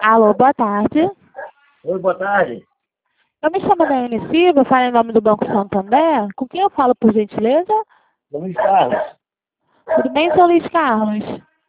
Alô, boa tarde. Oi, boa tarde. Eu me chamo Daiane Silva, falo em nome do Banco Santander. Com quem eu falo, por gentileza? Luiz Carlos. Tudo bem, seu Luiz Carlos?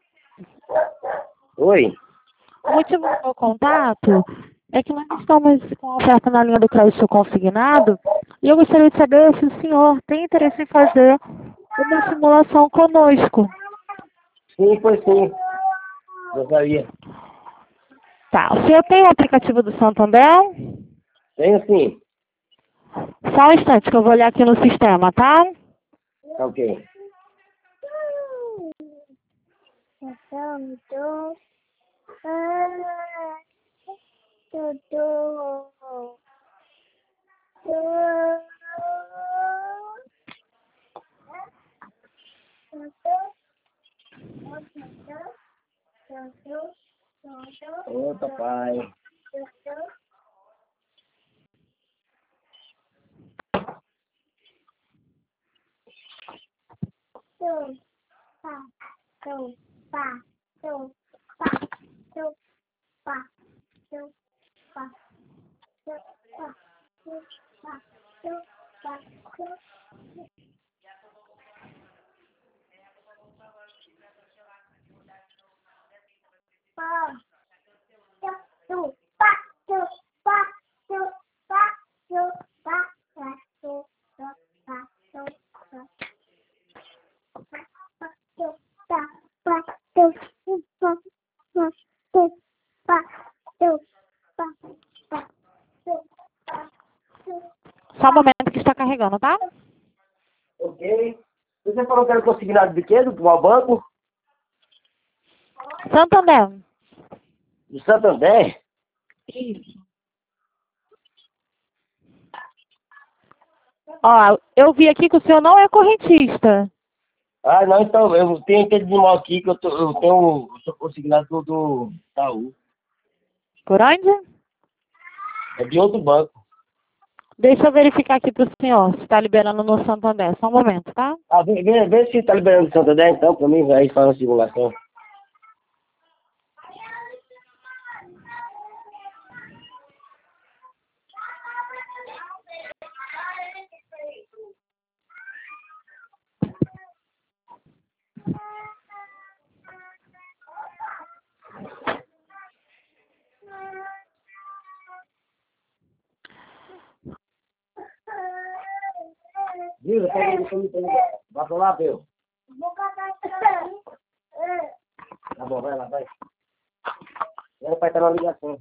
Oi. O motivo do meu contato é que nós estamos com a oferta na linha do crédito consignado e eu gostaria de saber se o senhor tem interesse em fazer uma simulação conosco. Sim, foi sim. Gostaria. Tá, o senhor tem o aplicativo do Santander? Tenho sim. Só um instante que eu vou olhar aqui no sistema, tá? Tá ok. Ô, papai. Só um momento que está carregando, tá? Ok. Você falou que era consignado de quê? Do qual banco? Santander. Do Santander? Isso. Ó, eu vi aqui que o senhor não é correntista. Ah, não, então, eu tenho que desmar aqui que eu tô consignado do Itaú. Por onde? É de outro banco. Deixa eu verificar aqui pro senhor se está liberando no Santander. Só um momento, tá? Ah, vê se tá liberando do Santander então, pra mim, aí faz uma simulação. Viu? Vai pra lá, Peu. Tá bom, vai lá, vai. Meu pai tá na ligação.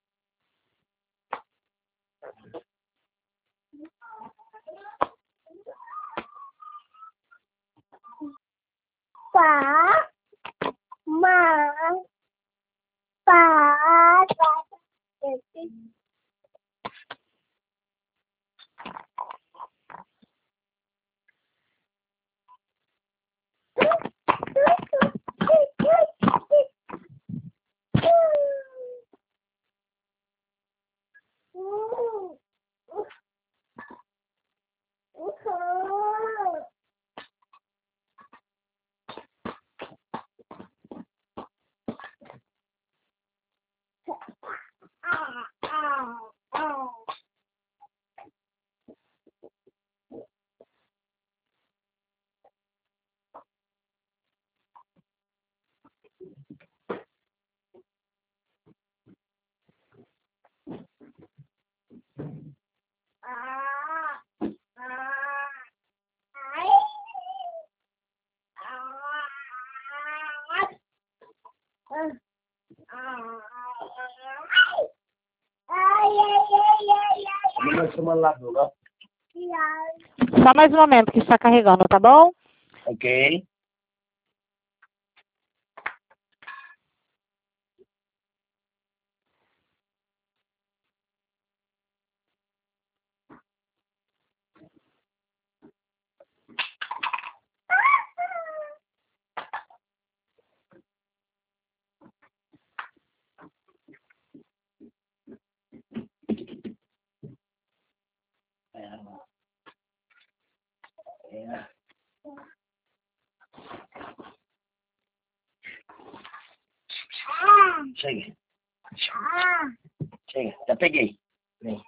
Não me chamando lá, não. Só mais um momento que está carregando, tá bom? Ok. Chega. Chega, já peguei. Vem.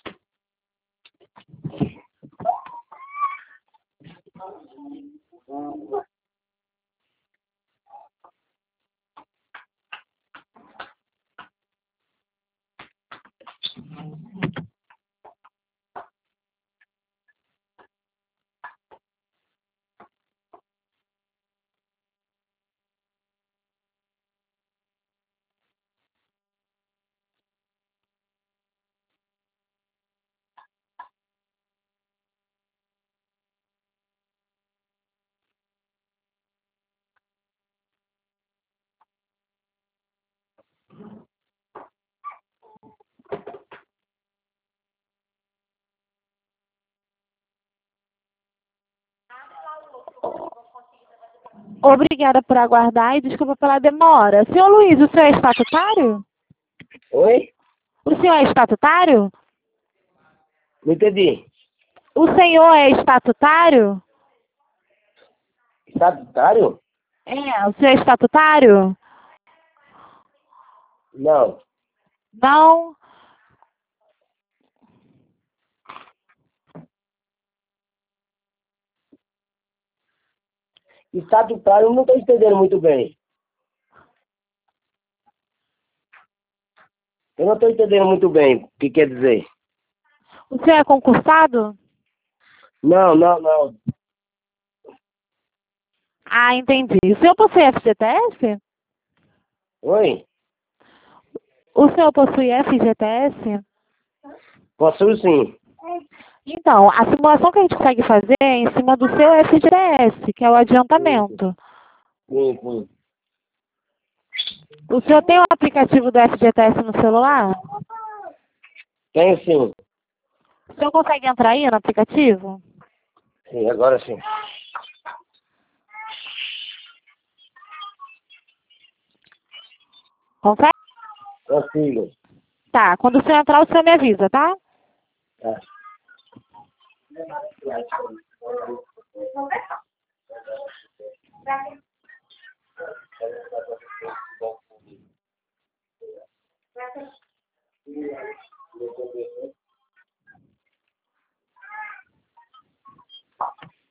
Obrigada por aguardar e desculpa pela demora. Senhor Luiz, o senhor é estatutário? Oi? O senhor é estatutário? Não entendi. O senhor é estatutário? Estatutário? É, o senhor é estatutário? Não. Não. Estatutário eu não estou entendendo muito bem. Eu não estou entendendo muito bem o que quer dizer. O senhor é concursado? Não, não, não. Ah, entendi. O senhor possui FGTS? Oi? O senhor possui FGTS? Posso sim. Então, a simulação que a gente consegue fazer é em cima do seu FGTS, que é o adiantamento. Sim, sim. O senhor tem o aplicativo do FGTS no celular? Tenho sim. O senhor consegue entrar aí no aplicativo? Sim, agora sim. Consegue? Consigo. Tá, quando o senhor entrar, o senhor me avisa, tá? Tá.